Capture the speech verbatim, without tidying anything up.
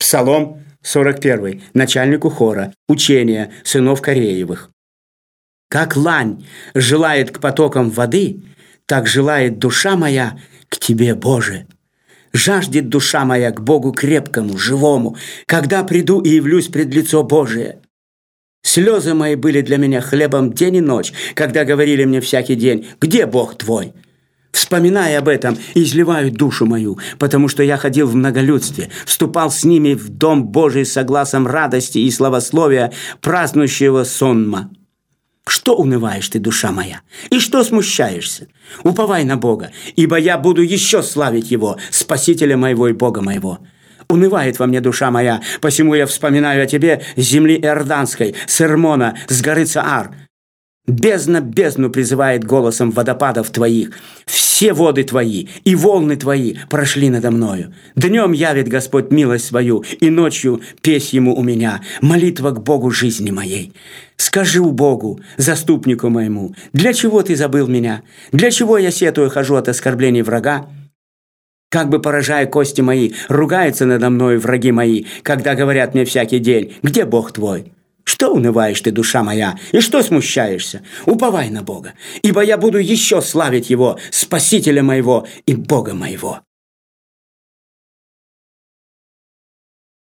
Псалом сорок первый. Начальнику хора. Учение сынов Кореевых. Как лань желает к потокам воды, так желает душа моя к Тебе, Боже. Жаждет душа моя к Богу крепкому, живому, когда приду и явлюсь пред лицо Божие. Слезы мои были для меня хлебом день и ночь, когда говорили мне всякий день: где Бог твой? Вспоминая об этом, изливаю душу мою, потому что я ходил в многолюдстве, вступал с ними в дом Божий с гласом радости и славословия празднующего сонма. Что унываешь ты, душа моя, и что смущаешься? Уповай на Бога, ибо я буду еще славить Его, Спасителя моего и Бога моего. Унывает во мне душа моя, посему я вспоминаю о Тебе с земли Иорданской, с Эрмона, с горы Цаар. Бездна бездну призывает голосом водопадов Твоих. Все воды Твои и волны Твои прошли надо мною. Днем явит Господь милость свою, и ночью песнь Ему у меня, молитва к Богу жизни моей. Скажи Богу, заступнику моему, для чего Ты забыл меня? Для чего я сетую хожу от оскорблений врага? Как бы поражая кости мои, ругаются надо мною враги мои, когда говорят мне всякий день: где Бог твой? Что унываешь ты, душа моя, и что смущаешься? Уповай на Бога, ибо я буду еще славить Его, Спасителя моего и Бога моего.